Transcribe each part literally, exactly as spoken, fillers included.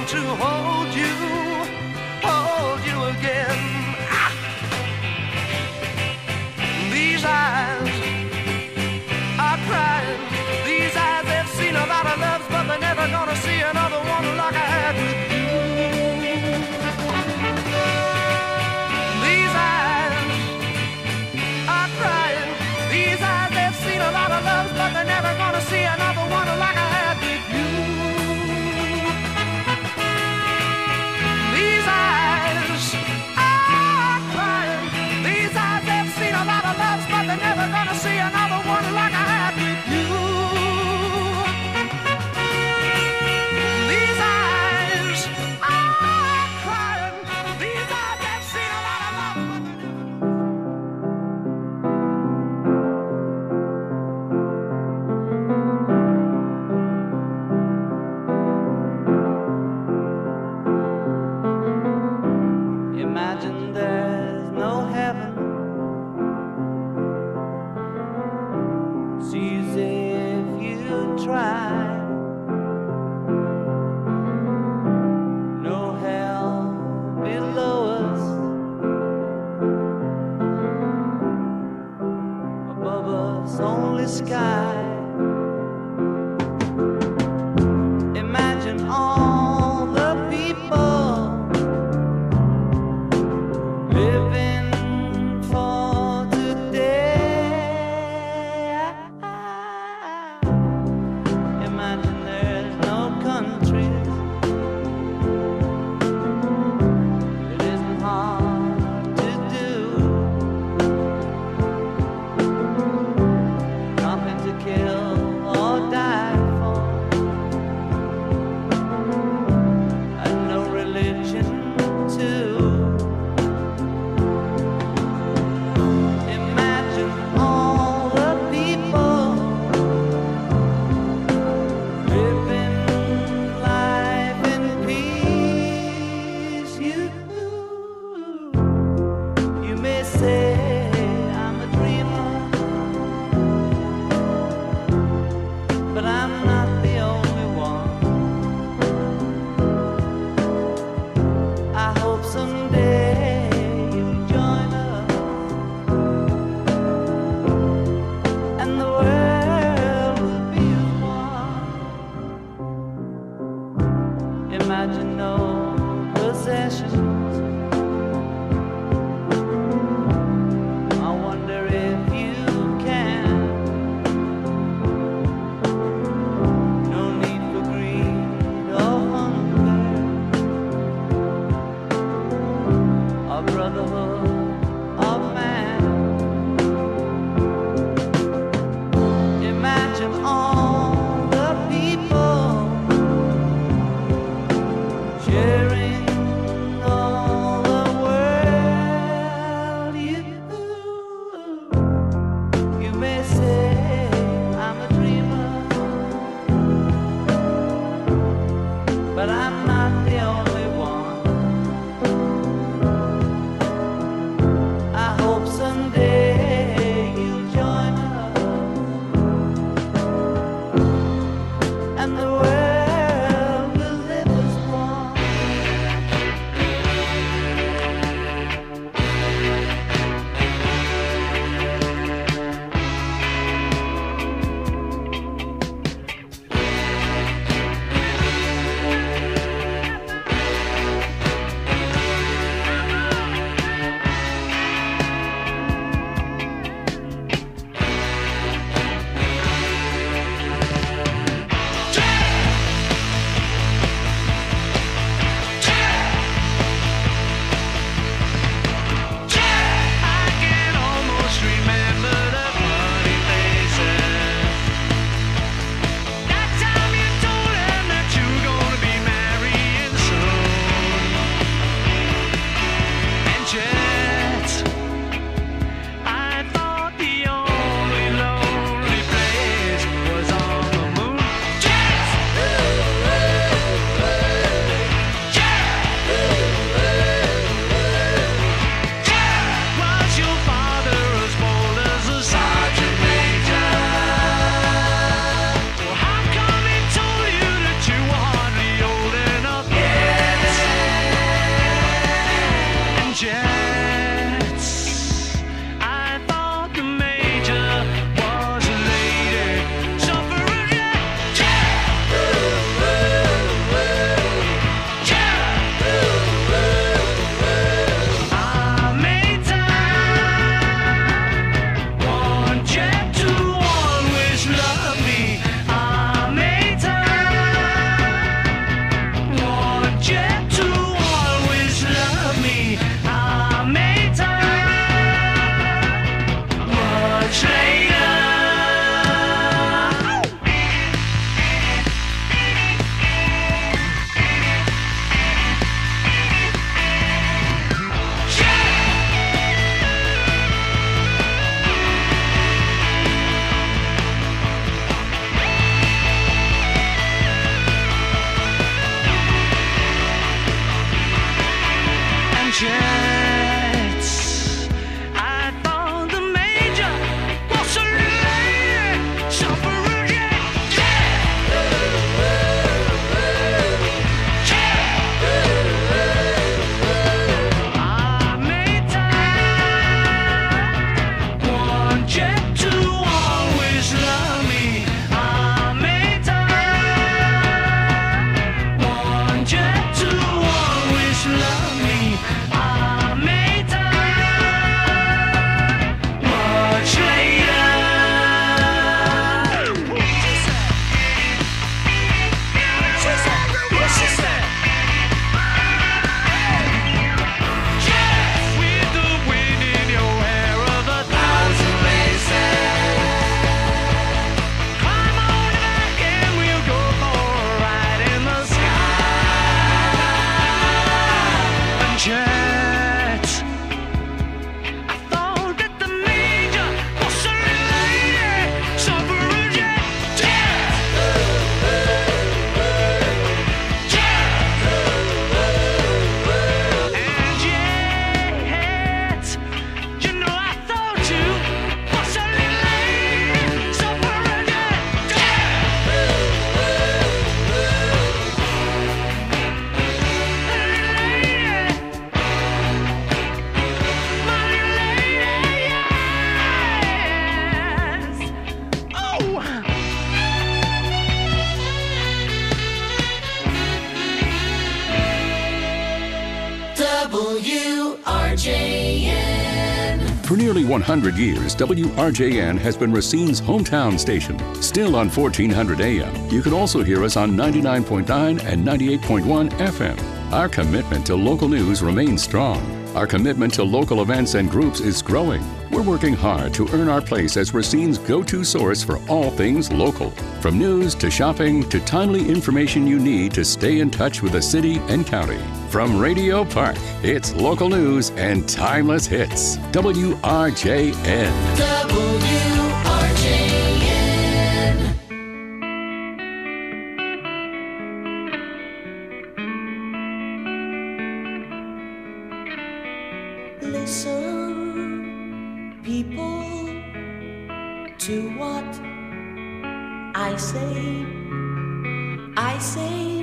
to hold you, hold you again. Ah! These eyes are crying. These eyes, they've seen a lot of loves, but they're never gonna see another one like I had with you. These eyes are crying. These eyes, they've seen a lot of loves, but they're never gonna see another one like I had with you. These eyes are crying. These eyes, they've seen a lot of loves, but they're never gonna see another one like I had with you. These eyes are crying. These eyes, they've seen a lot of love, but they're imagine there's no heaven. It's easy if you try. No hell below us. Above us only sky. Imagine all the people living for today. Imagine there's no countries. It isn't hard to do. Nothing to kill. J N. For nearly one hundred years, W R J N has been Racine's hometown station. Still on fourteen hundred A M, you can also hear us on ninety-nine point nine and ninety-eight point one F M. Our commitment to local news remains strong. Our commitment to local events and groups is growing. We're working hard to earn our place as Racine's go-to source for all things local. From news to shopping to timely information you need to stay in touch with the city and county. From Radio Park, it's local news and timeless hits. W R J N. W R J N. Listen, people, to what I say. I say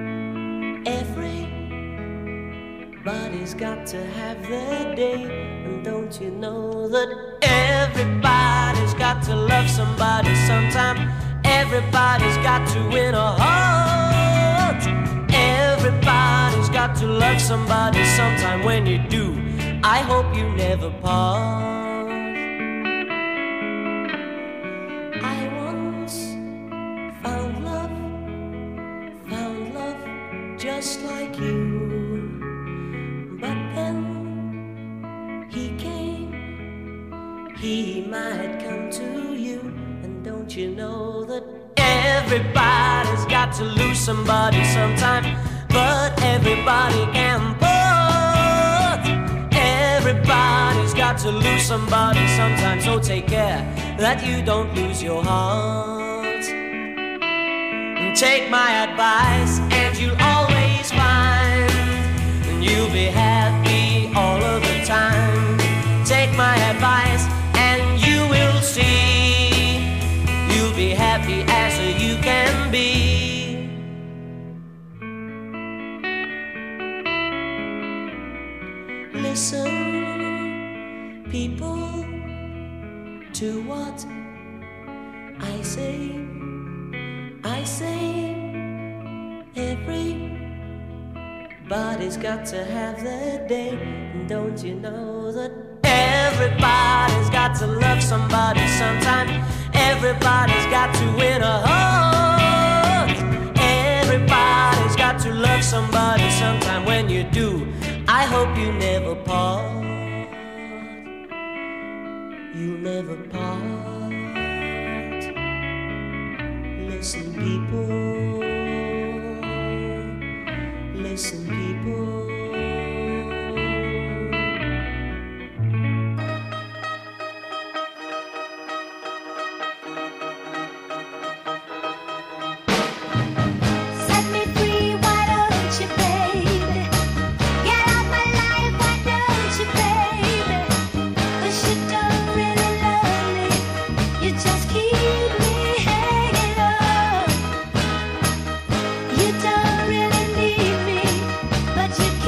everybody's got to have their day. And don't you know that everybody's got to love somebody sometime? Everybody's got to win a heart. Everybody's got to love somebody sometime. When you do, I hope you never part. I once found love, found love just like you. But then he came, he might come to you. And don't you know that everybody's got to lose somebody sometime? But everybody can part. Everybody's got to lose somebody sometime. So take care that you don't lose your heart. And take my advice and you'll always find, and you'll be happy all of the time. Take my advice and you will see, you'll be happy as you can be. Listen, people, to what I say. I say everybody's got to have their day. And don't you know that everybody's got to love somebody sometime? Everybody's got to win a heart. Everybody's got to love somebody sometime. When you do, I hope you never part. You never part. Listen, people. Listen, people. Set me free, why don't you, baby? Get out my life, why don't you, baby? 'Cause you don't really love me, you just keep me hanging on. You don't really need me, but you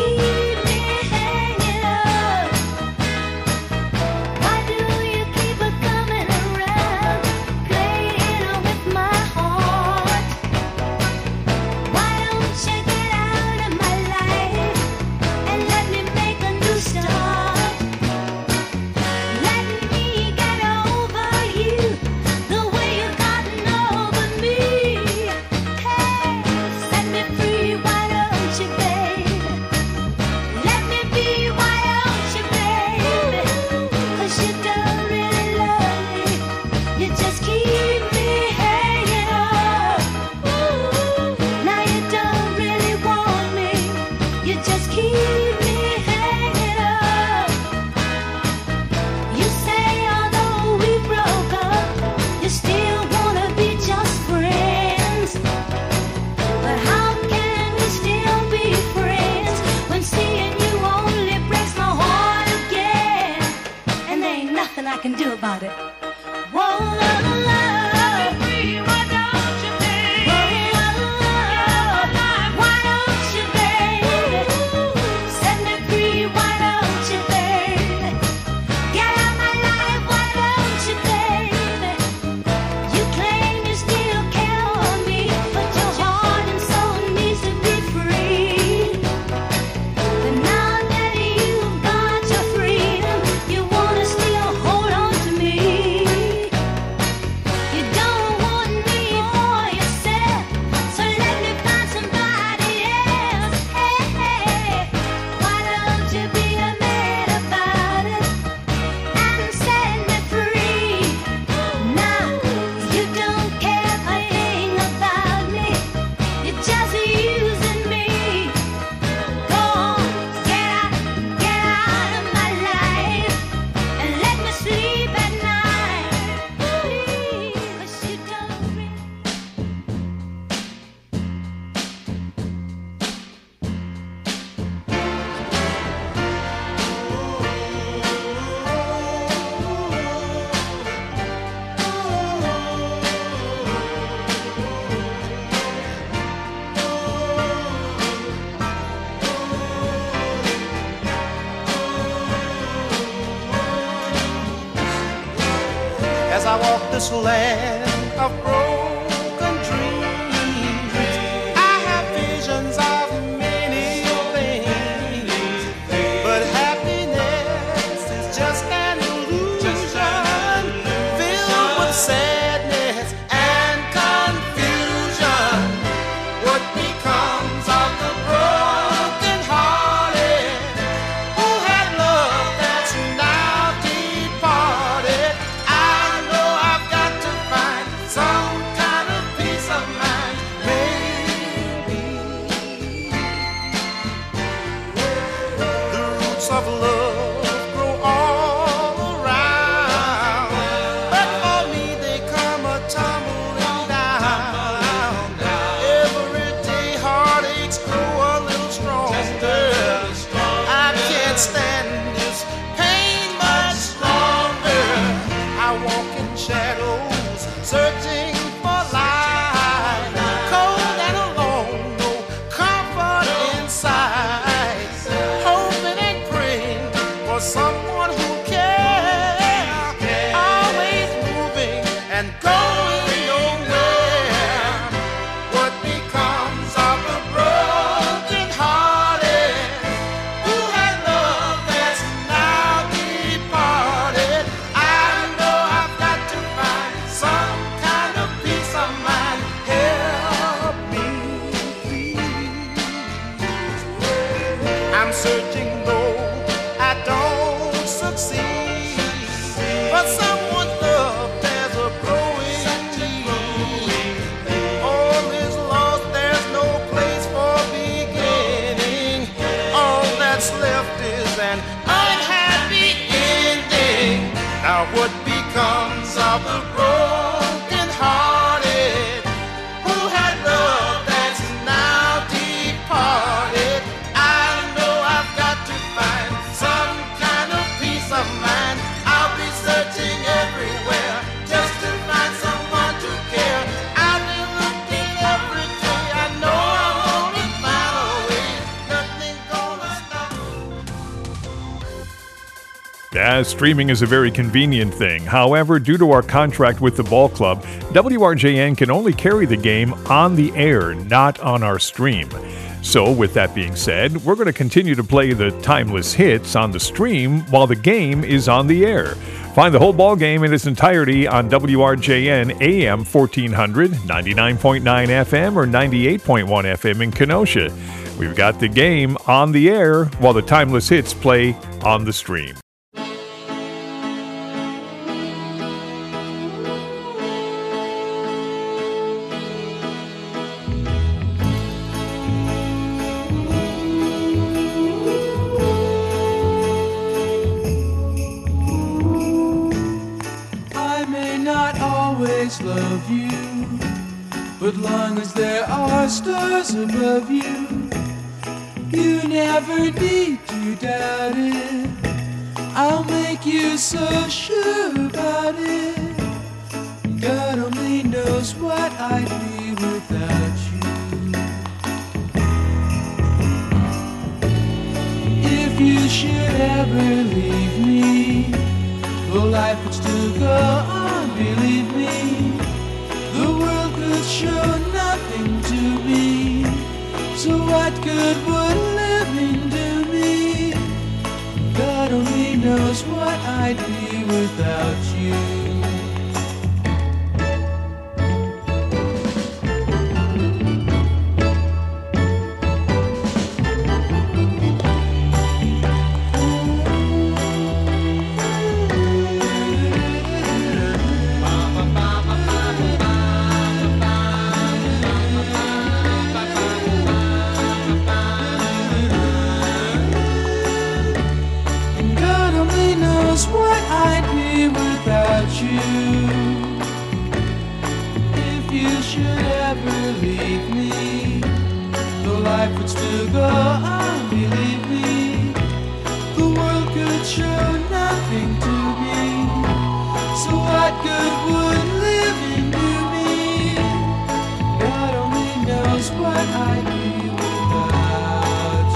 walk this land of broken dreams. I have visions of many things, but happiness is just an illusion filled with sadness and confusion. What becomes of the broken hearted who had love that's now departed? I know I've got to find some kind of peace of mind, maybe. The roots of love grow all around, but for me they come a tumbling down. Every day heartaches grow a little stronger. I can't stand this pain much longer. I walk in shadows, searching for light, cold and alone, no comfort inside, hoping and praying for someone who cares, always moving and going nowhere. What becomes of the broken hearted who had love that's now departed? I know I've got to find some kind of peace of mind. Help me, please. I'm searching though I don't succeed, but someone's love there's a growing need. All is lost, there's no place for beginning. All that's left is an unhappy ending. Now what becomes of the broken hearted who had love that's now departed? I know I've got to find some kind of peace of mind. I'll be searching everywhere just to find someone to care. I've been looking every day. I know I'm gonna find a way. Nothing's gonna stop me. Yeah, streaming is a very convenient thing. However, due to our contract with the ball club, W R J N can only carry the game on the air, not on our stream. So, with that being said, we're going to continue to play the timeless hits on the stream while the game is on the air. Find the whole ball game in its entirety on W R J N A M fourteen hundred, ninety-nine point nine F M, or ninety-eight point one F M in Kenosha. We've got the game on the air while the timeless hits play on the stream. I may not always love you, but long as there are stars above you, you never need to doubt it. I'll make you so sure about it. God only knows what I'd be without you. If you should ever leave me, well, life would still go on, believe me. The world could show nothing to me, so what good would living do me? God only knows what I'd be without you. God only knows what I'd be without you. If you should ever leave me, though life would still go on, believe me. The world could show nothing to me, so what good would living do me? God only knows what I'd be without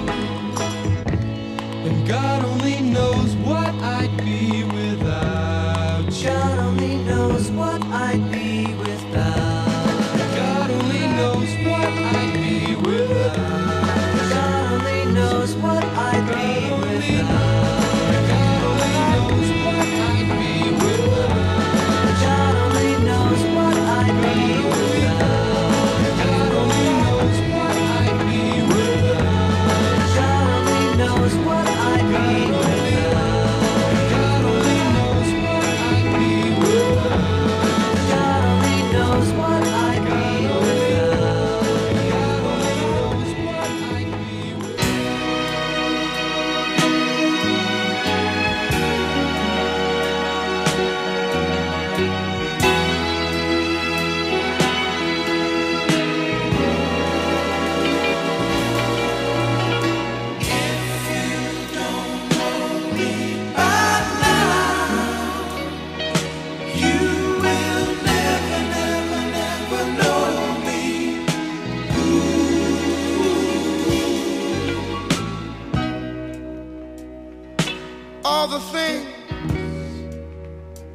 you. And God only knows what I'd be without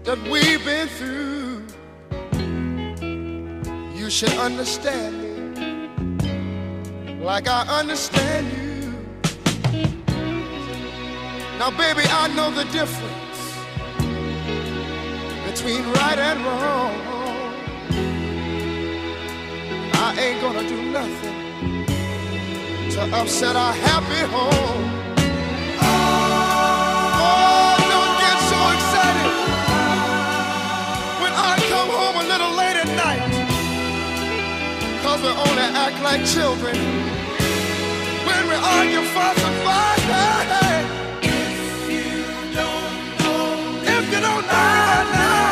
that we've been through, you should understand me like I understand you. Now, baby, I know the difference between right and wrong. I ain't gonna do nothing to upset our happy home. Oh, don't get so excited when I come home a little late at night, 'cause we only act like children when we argue, fuss, and fight. Hey, hey. If you don't know me by now,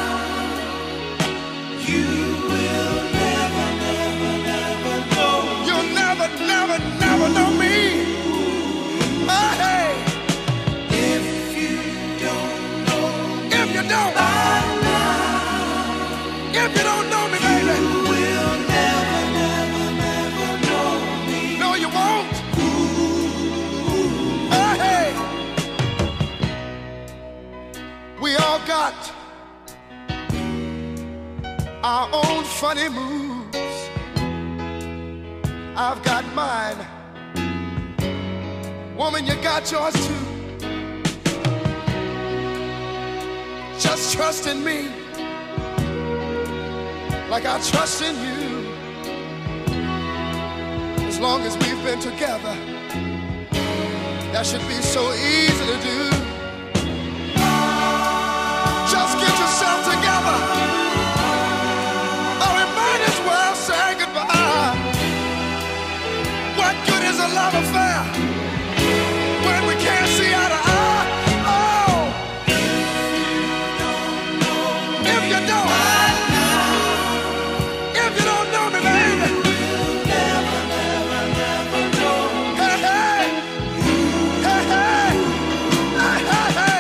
you will never, never, never know. You'll never, never, never know me. Oh, hey. If you don't know me, if you don't, by now, if you don't know me, baby, you will never, never, never know me. No, you won't. Ooh. Oh, hey. We all got our own funny moves. I've got mine. Woman, you got yours too. Just trust in me like I trust in you. As long as we've been together, that should be so easy to do. Just get yourself together, or we might as well say goodbye. What good is a love affair when we can't see eye to eye? Oh, if you don't, if you don't know me, baby, you'll never, never, never know me. Hey, hey, hey, hey, hey, hey, hey.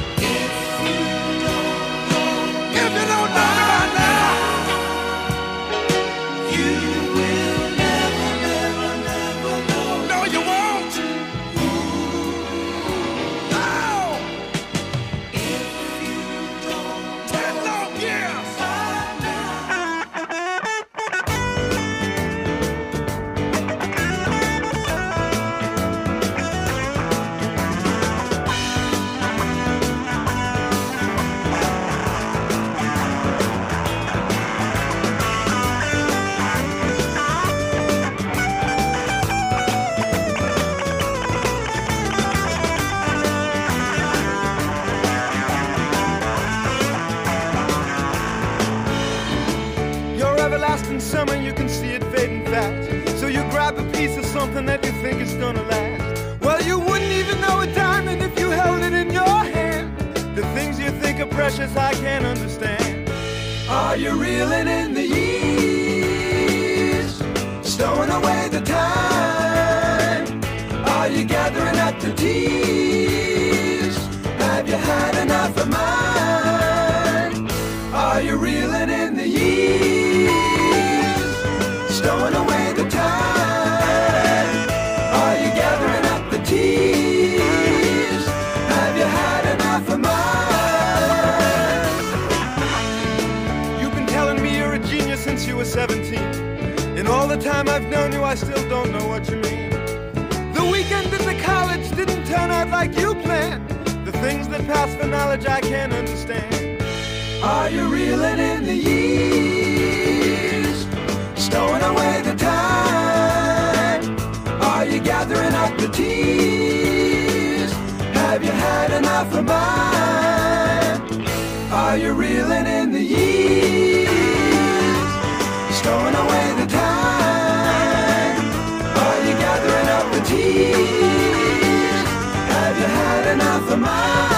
If you don't know me by now, you will never, never, never know. No, you won't. No. If you don't ten long years. Your everlasting summer, you can see it fading fast. So you grab a piece of something that you think is gonna last. Well, you wouldn't even know a diamond if you held it in your hand. The things you think are precious, I can't understand. Are you reeling in the years, stowing away the time? Are you gathering up the tears? Have you had enough of mine? Are you reeling in the years, stowing away the time? Are you gathering up the tears? Have you had enough of mine? You've been telling me you're a genius since you were seventeen. In all the time I've known you, I still don't know what you mean. The weekend at the college didn't turn out like you planned. The things that pass for knowledge I can't understand. Are you reeling in the years, stowing away the time? Are you gathering up the tears? Have you had enough of mine? Are you reeling in the years, stowing away the time? Are you gathering up the tears? Have you had enough of mine?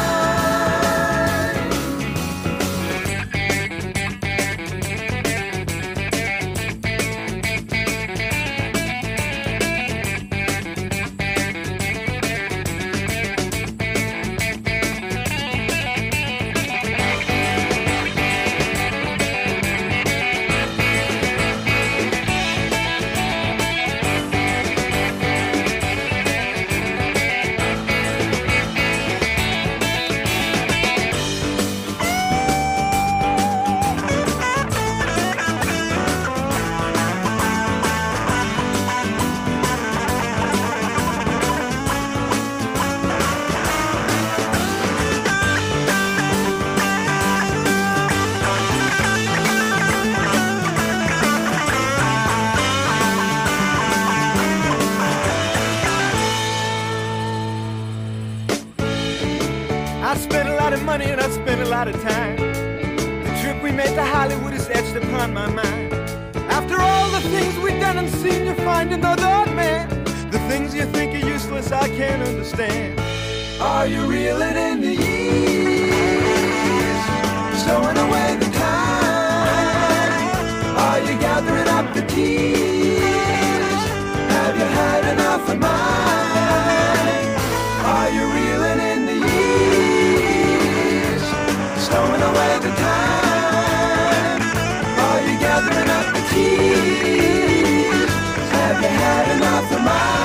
lot of time. The trip we made to Hollywood is etched upon my mind. After all the things we've done and seen, you find another man. The things you think are useless, I can't understand. Are you reeling in the years, stowing away the time? Are you gathering up the tears? Have you had enough of mine? Are you reeling in the years, stowing away the time? Are you gathering up the tears? Have you had enough of mine?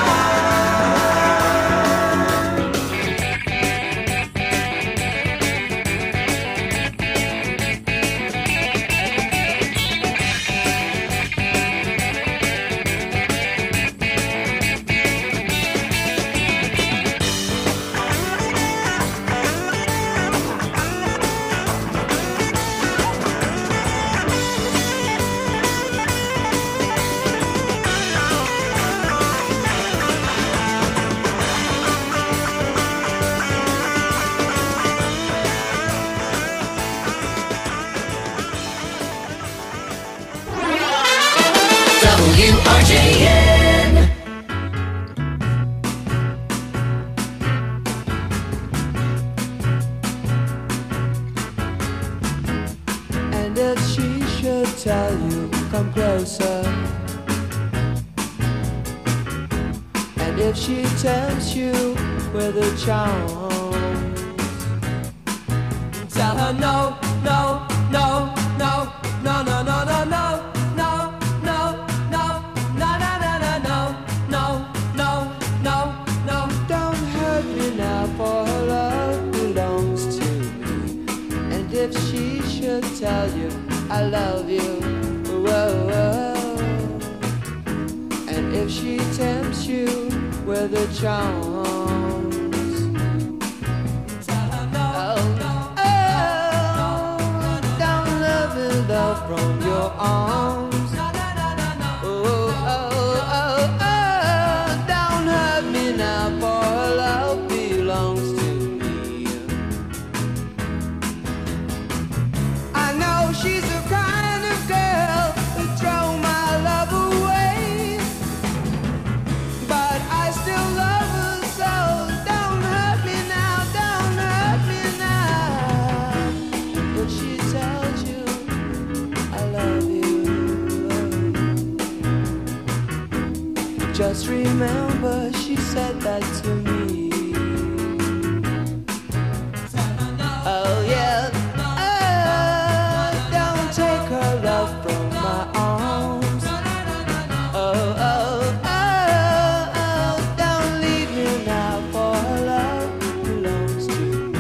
W R J N. And if she should tell you, come closer. And if she tempts you with a charm, tell her no, no, no, no, no, no, no, no, no. For her love belongs to me. And if she should tell you I love you, whoa, whoa. And if she tempts you with her charms, tell her no, oh, no, oh, don't let me love from your arms. Oh, oh, oh, oh, don't hurt me now, for her love belongs to me. I know she's the kind of girl who throw my love away, but I still love her, so don't hurt me now, don't hurt me now. But she tells you I love you. Just remember she said that to me. Oh yeah, oh, don't take her love from my arms. Oh, oh, oh, oh, don't leave me now, for her love belongs to me.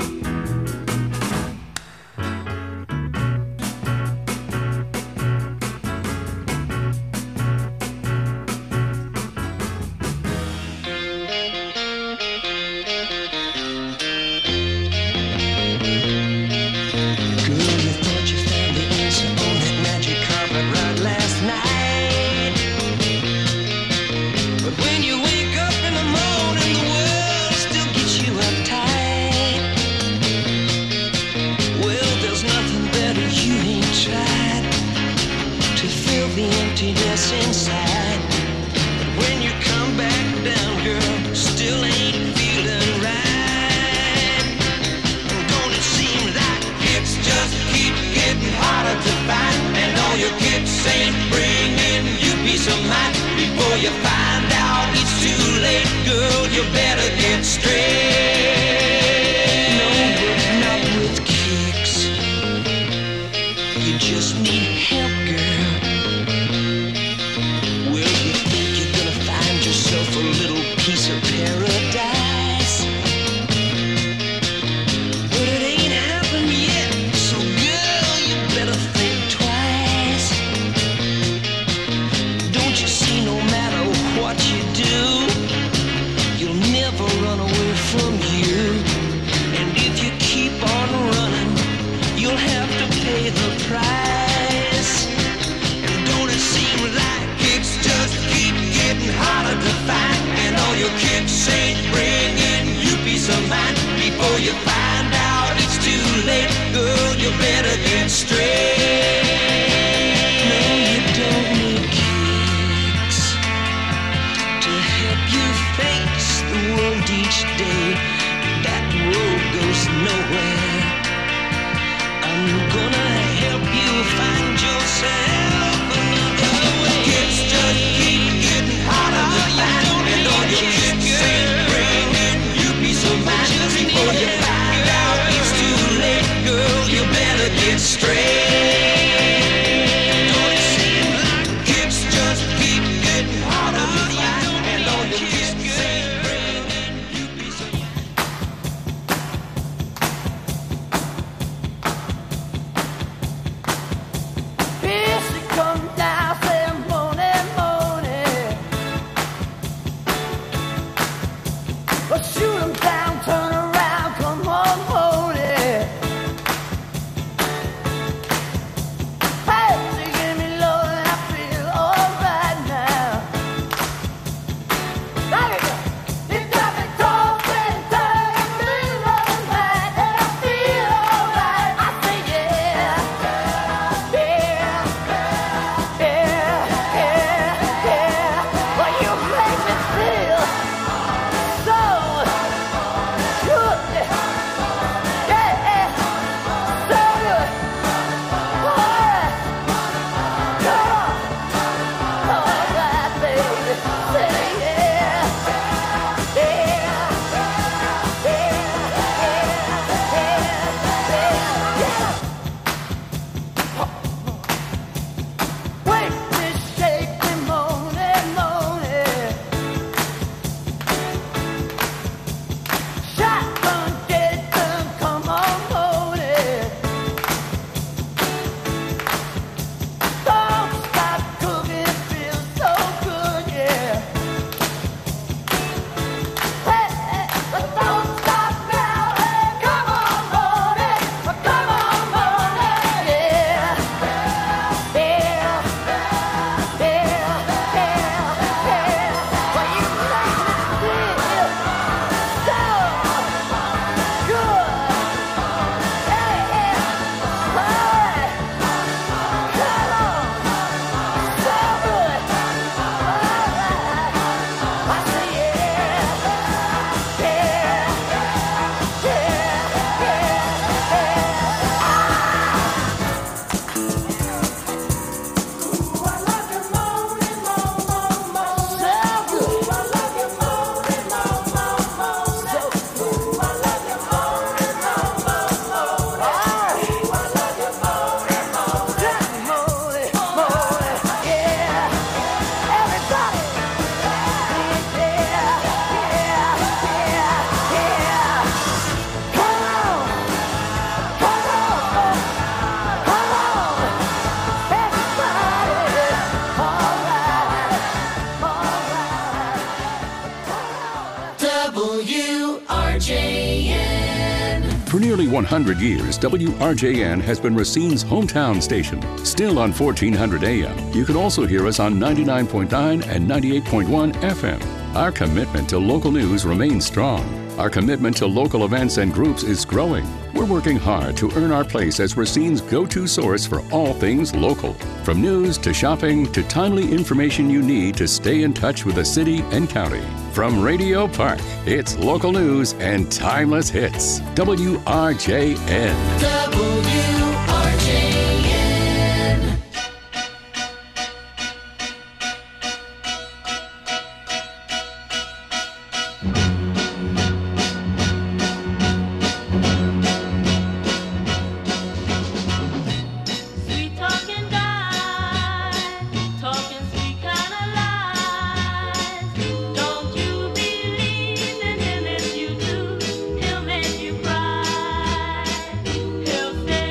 Inside, but when you come back down, girl, still ain't feeling right. Don't it seem like it's just keep getting harder to find, and all your kicks ain't bringing you peace of mind. Before you find out it's too late, girl, you better get straight. No, but not with kicks. You just need help, girl. A little piece of paradise, but it ain't happened yet, so girl, you better think twice. Don't you see, no matter what you do, you'll never run away from you. And if you keep on running, you'll have to pay the price. straight. No, you don't need kicks to help you face the world each day. That road goes nowhere. I'm gonna help you find yourself another way. Kids just keep getting harder to find, and all your kicks ain't bringing you peace of mind. Just before you find out it's too late, girl, you better get straight. Don't it seem like kids just keep getting harder to find, and all your kicks ain't bringing you peace of mind. Here she comes down, saying morning, morning. Well, shoot 'em down, turn around, come on, hold it. Hey, she give me love and I feel alright now. There you go. You got me talking, turning, feel alright, and I feel alright. I say yeah, yeah, yeah, yeah, yeah. Well, you make me feel so good. Yeah, so good. Alright, come on. Alright, baby. Say yeah, yeah, yeah, yeah, yeah, yeah. Wake me, shake me, moaning, moaning. Shotgun, get it done, come on, moaning. Don't stop cooking, it feels so good, yeah. Hey, hey, but don't stop now, hey, come on, moaning, come on, moaning, yeah. Yeah, yeah, yeah, yeah. Well, you make me feel so good. Hey, yeah, alright, come on, so good. Alright, I say yeah, yeah, yeah, W R J N. For nearly one hundred years, W R J N has been Racine's hometown station. Still on fourteen hundred A M, you can also hear us on ninety-nine point nine and ninety-eight point one F M. Our commitment to local news remains strong. Our commitment to local events and groups is growing. We're working hard to earn our place as Racine's go-to source for all things local. From news to shopping to timely information you need to stay in touch with the city and county. From Radio Park, it's local news and timeless hits. W R J N. W R J N. Sweet talking guy, talking sweet kind of lies. Don't you believe in him? If you do, he'll make you cry. He'll say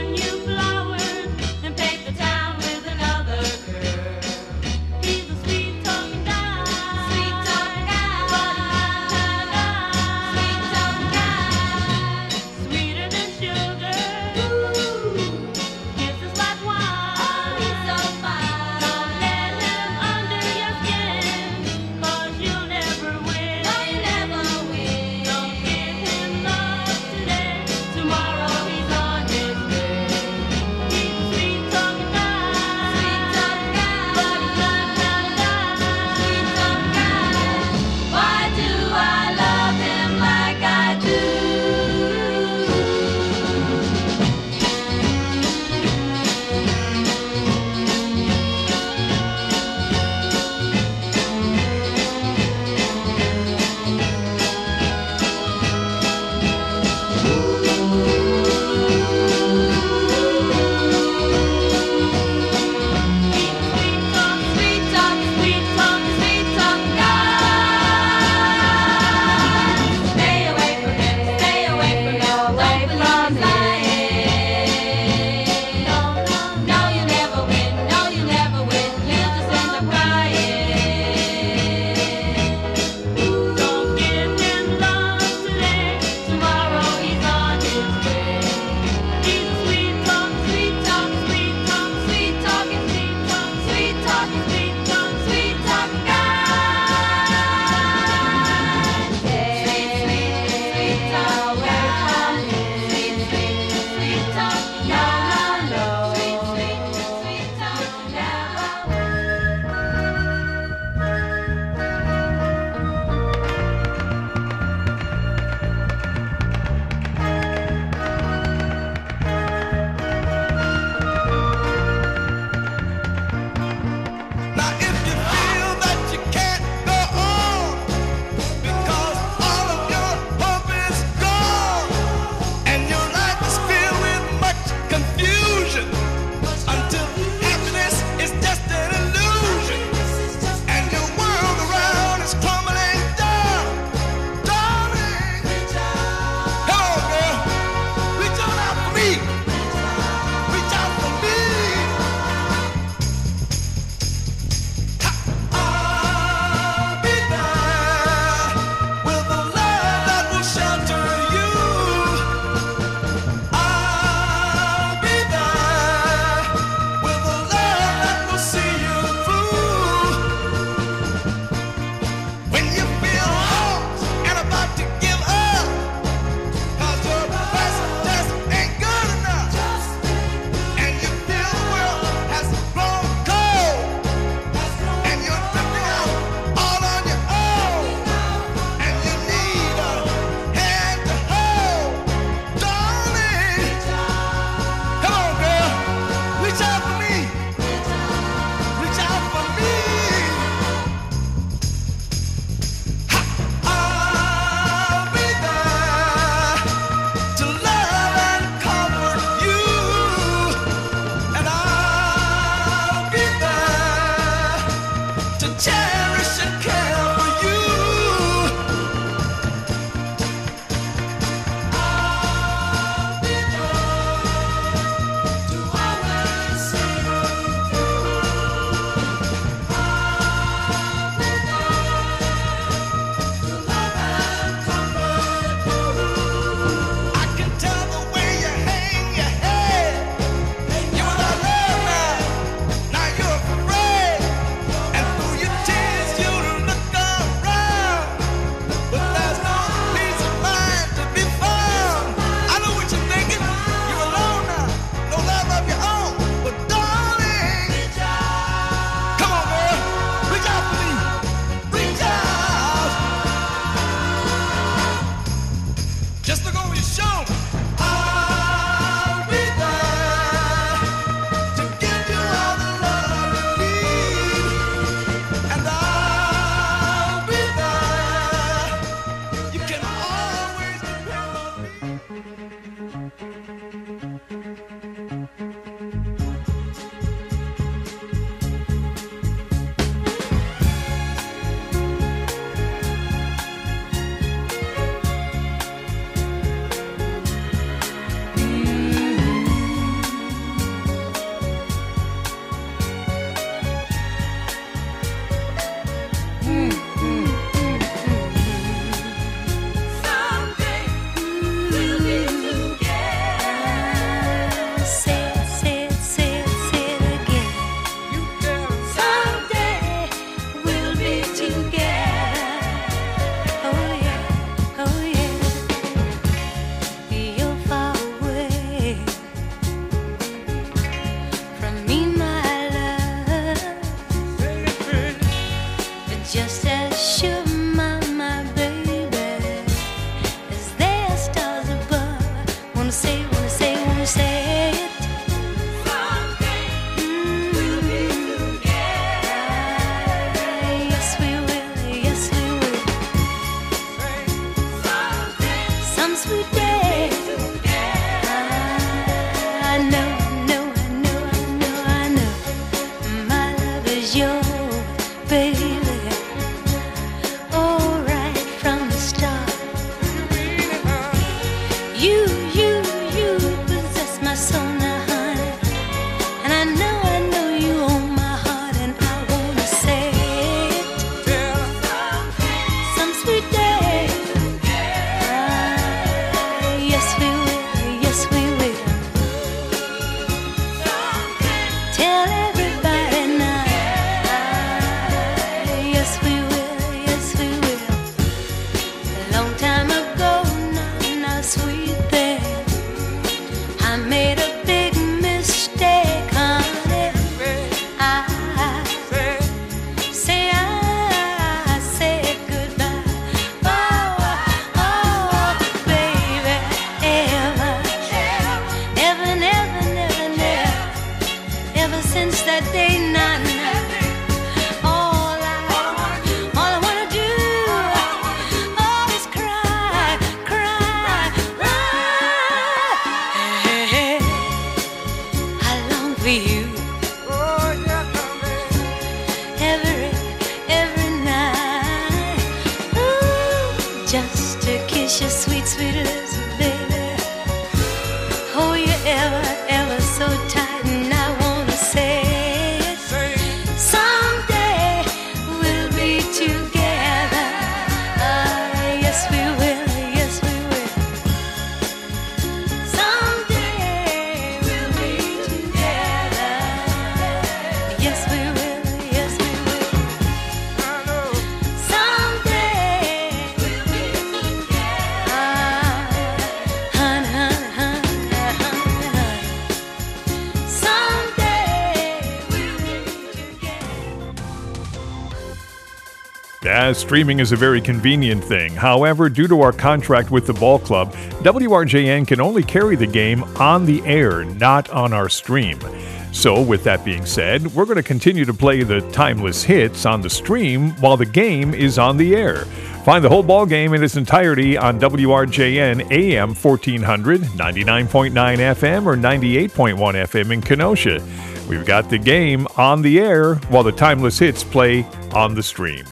Yeah, streaming is a very convenient thing. However, due to our contract with the ball club, W R J N can only carry the game on the air, not on our stream. So, with that being said, we're going to continue to play the timeless hits on the stream while the game is on the air. Find the whole ball game in its entirety on W R J N A M fourteen hundred, ninety-nine point nine F M or ninety-eight point one F M in Kenosha. We've got the game on the air while the timeless hits play on the stream.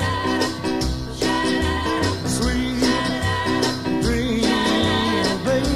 Baby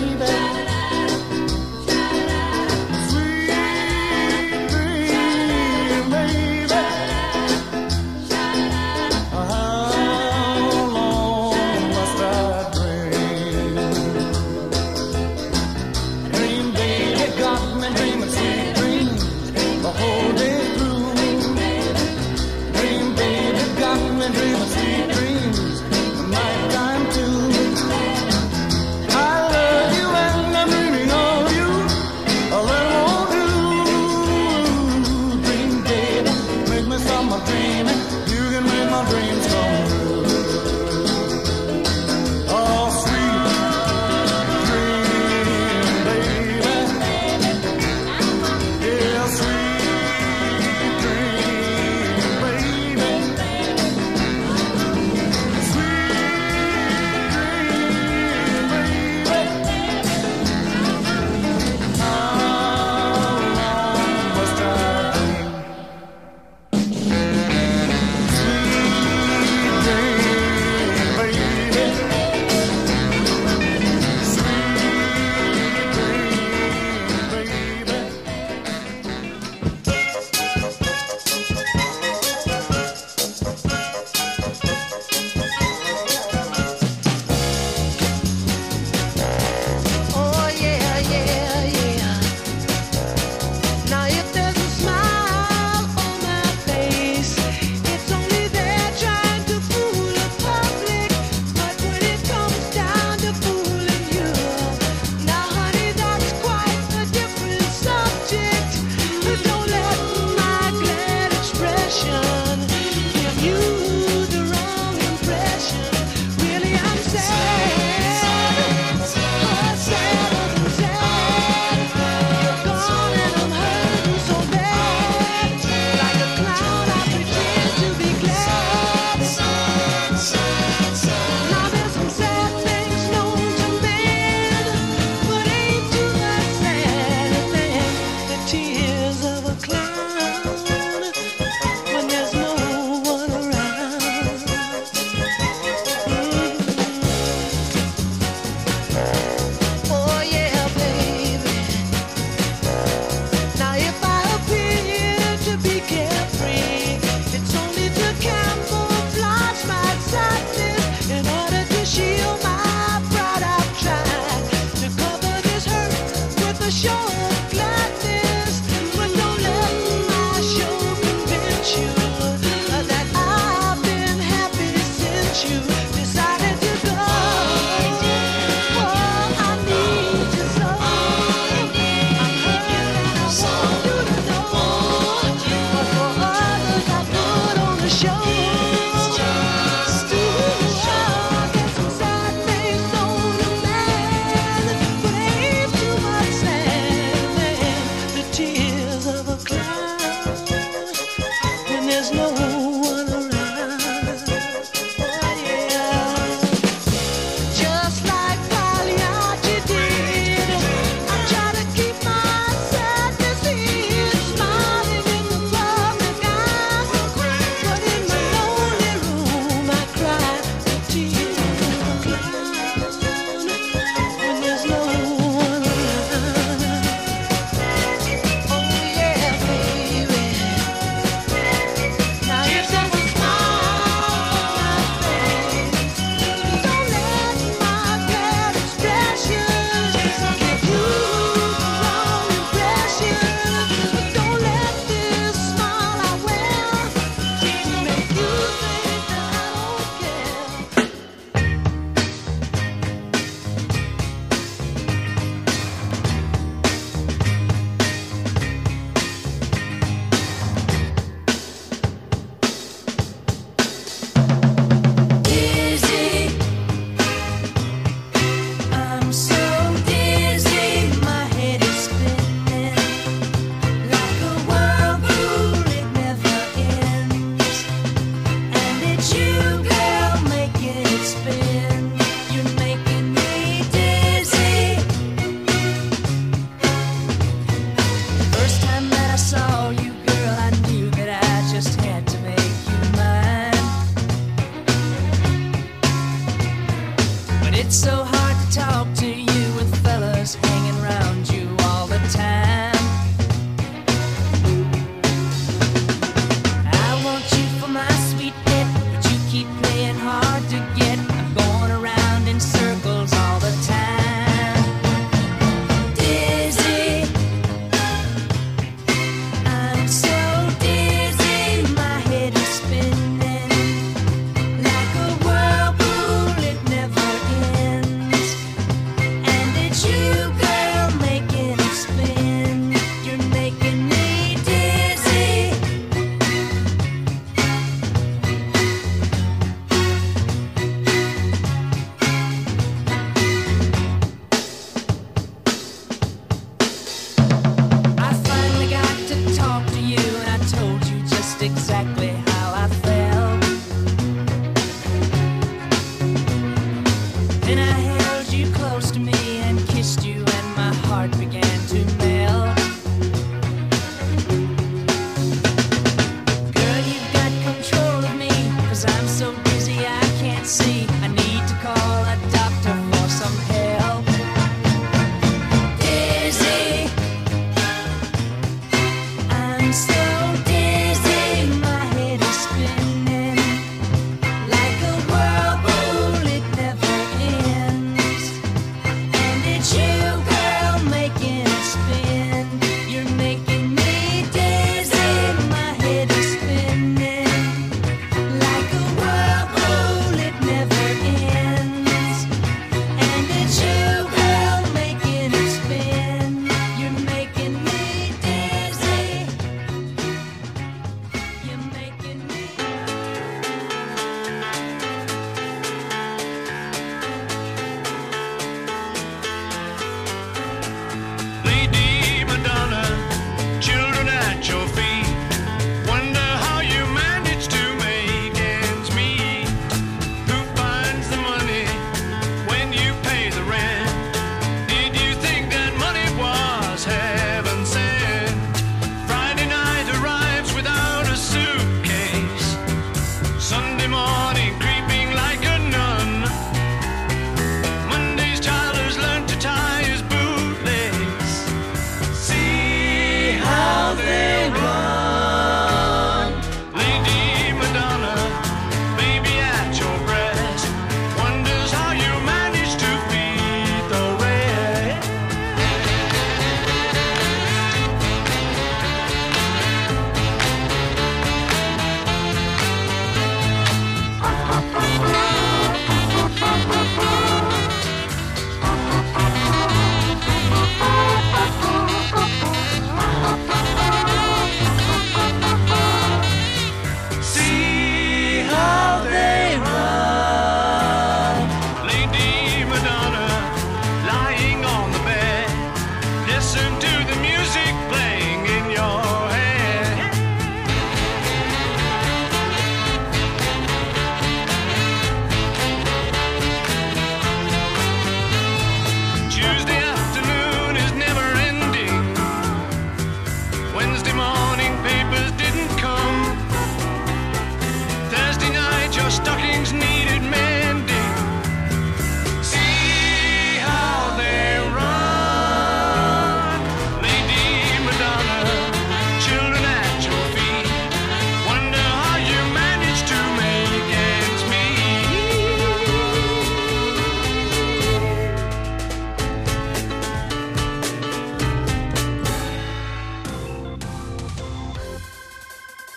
Then I held you close to me and kissed you and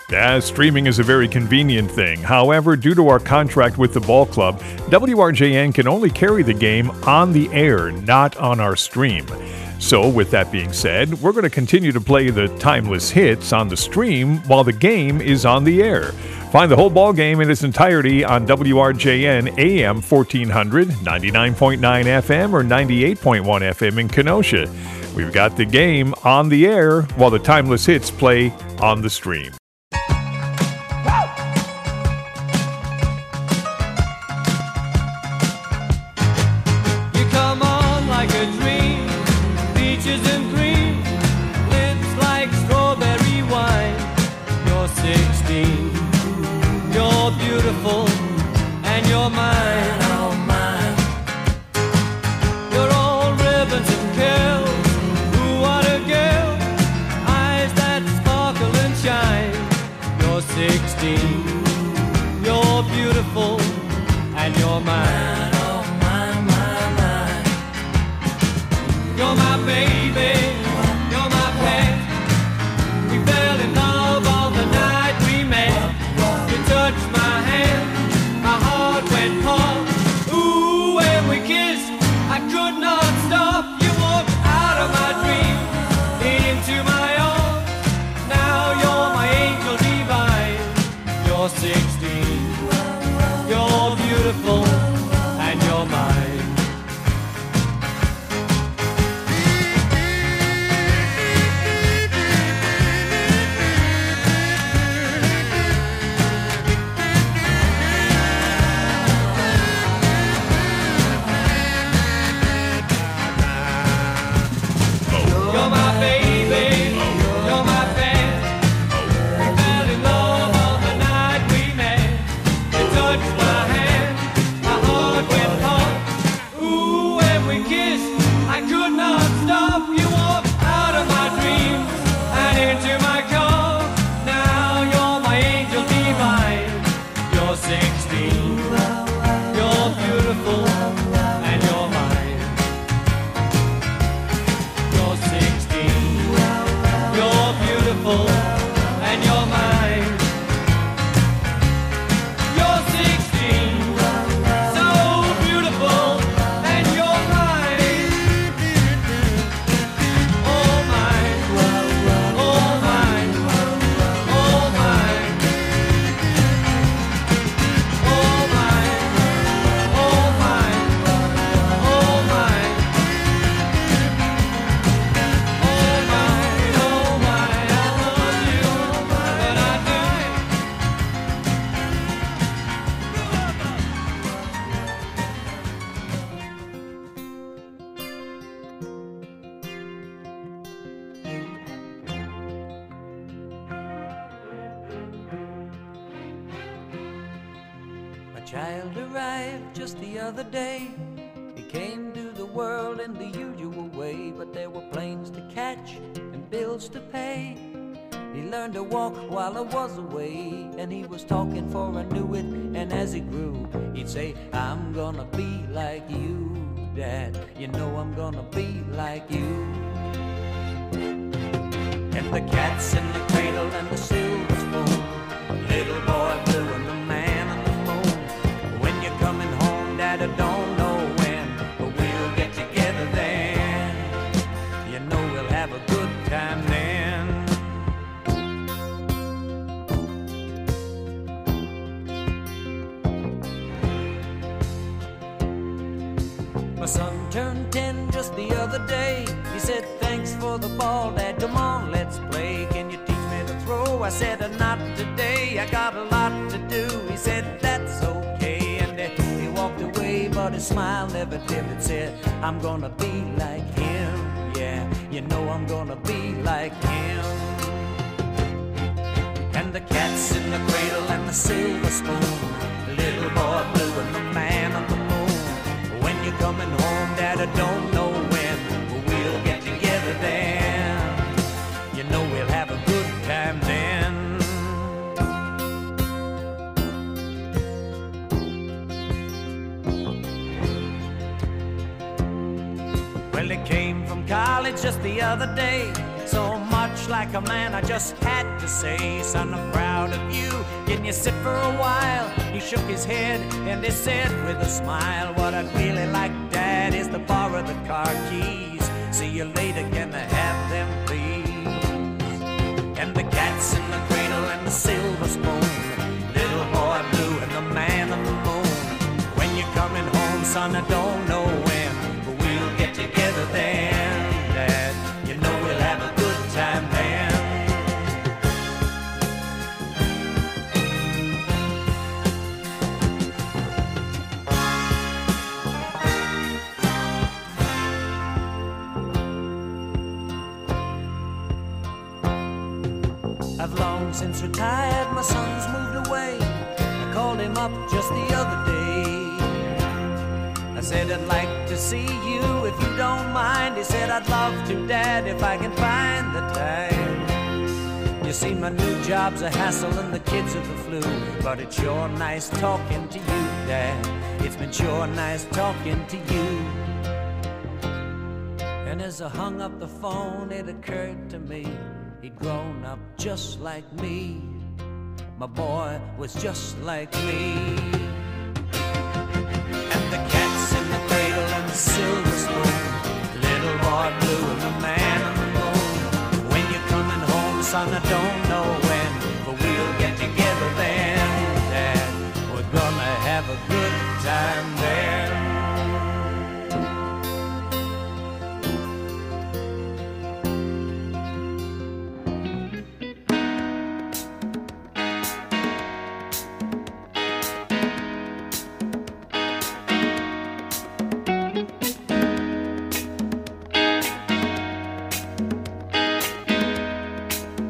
Yeah, streaming is a very convenient thing. However, due to our contract with the ball club, W R J N can only carry the game on the air, not on our stream. So, with that being said, we're going to continue to play the timeless hits on the stream while the game is on the air. Find the whole ball game in its entirety on W R J N A M fourteen hundred, ninety-nine point nine F M, or ninety-eight point one F M in Kenosha. We've got the game on the air while the timeless hits play on the stream. You come on like a dream, peaches and cream, lips like strawberry wine. You're sixteen, you're beautiful, and you're mine, oh mine. You're all ribbons and curls, ooh what a girl, eyes that sparkle and shine. You're sixteen, you're beautiful, and you're mine, oh mine, mine, mine. You're my baby, you're my pet. We fell in love on the night we met. You touched my hand, my heart went pump. Ooh, when we kissed, I could not stop. You walked out of my dreams, into my arms. Now you're my angel divine. You're sixteen, you're beautiful, and you're mine. You're my baby, you're my pet. We fell in love on the night we met. You touched my hand, my heart went pump. Ooh, when we kissed, I could not stop. You walked out of my dreams and into my car. Now you're my angel divine. You're sixteen, you're beautiful, and you're mine. You're sixteen, you're beautiful, and you're mine. You're sixteen, so beautiful, and you're mine. Oh mine, oh mine, oh mine. Oh mine, oh mine, oh mine. Oh mine, oh mine, I love you, but I do. A child arrived just the other day. He came to the world in the usual way, but there were planes to catch and bills to pay. He learned to walk while I was away, and he was talking for I knew it. And as he grew, he'd say, I'm gonna be like you, Dad. You know I'm gonna be like you. And the cat's in the cradle and the silver spoon, little boy blue and the man on the moon. When you're coming home, Dad, I don't know when, but we'll get together then. You know we'll have a good time then. My son turned ten just the other day. He said, thanks for the ball, Dad, come on, let's play. Can you teach me to throw? I said, not today, I got a lot to do. He said, that's okay, and uh, he walked away, but his smile never dimmed. Said, I'm gonna be like him, yeah, you know I'm gonna be like him. And the cat's in the cradle and the silver spoon, the little boy blue and the man on the moon. When you're coming home, Dad, I don't know when, but we'll get together then. You know we'll have a good time then. Well, he came from college just the other day. so much like a man, I just had to say, son, I'm proud of you. Can you sit for a while? He shook his head and he said with a smile, what I'd really like, Dad, is to borrow the car keys. See you later, can I have them, please? And the cat's in the cradle and the silver spoon, little boy blue and the man on the moon. When you're coming home, son, I don't know when, but we'll get together then, Dad. You know we'll have a good time then. I've long since retired, my son's moved away. I called him up just the other day. I said, I'd like to see you if you don't mind. He said, I'd love to, Dad, if I can find the time. You see, my new job's a hassle and the kids are the flu, but it's sure nice talking to you, Dad. It's been sure nice talking to you. And as I hung up the phone, it occurred to me, he'd grown up just like me. My boy was just like me. And the cat's in the cradle and the silver spoon, little boy blue and the man on the moon. When you're coming home, son, I don't